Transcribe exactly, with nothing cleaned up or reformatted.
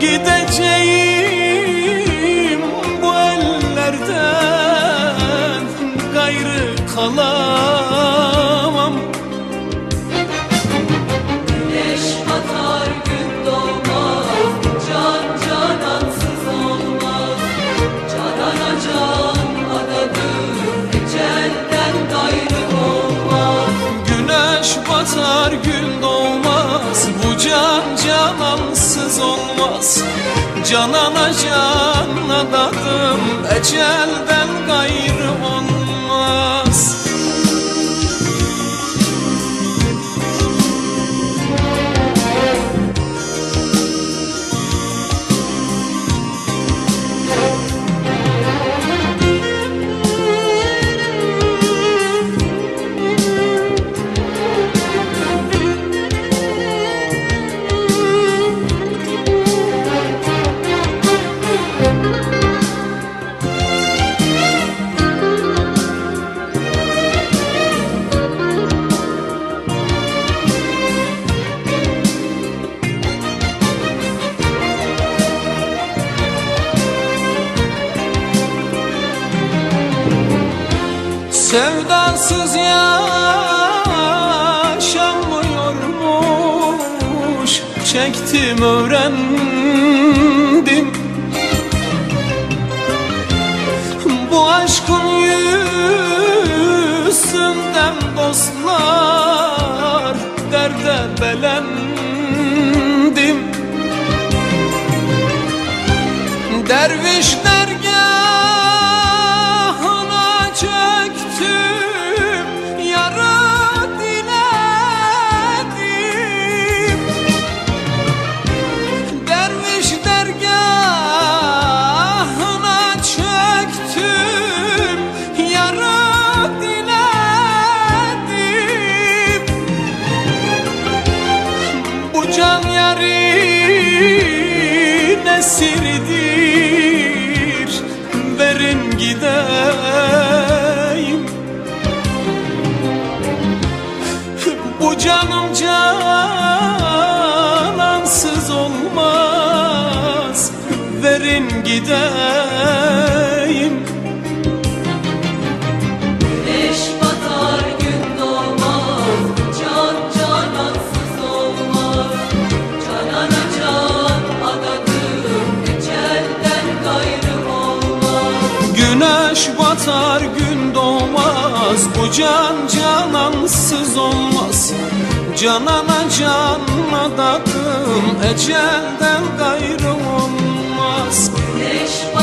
Gideceğim bu ellerden, gayrı kalamam. Güneş batar gün doğmaz, can canansız olmaz. Canana can adadır, ecelden gayrı olmaz. Güneş batar gün doğmaz, bu can canansız olmaz. Canana can adadım, ecelden gayrı olmaz. Sevdasız yaşanmıyormuş, çektim öğrendim. Bu aşkın yüzünden dostlar, derde belendim. Derviş dergahına çöktüm, yara diledim. Derviş dergahına çöktüm, yara diledim. Bu can yarın esiridir, verin gideyim. Bu canım canansız olmaz, verin gideyim. Güneş batar gün doğmaz, can canansız olmaz. Canana can adadır, ecelden gayrı olmaz. Güneş batar gün doğmaz, bu can canansız olmaz. Canana can adadım, ecelden gayrı olmaz. Güneş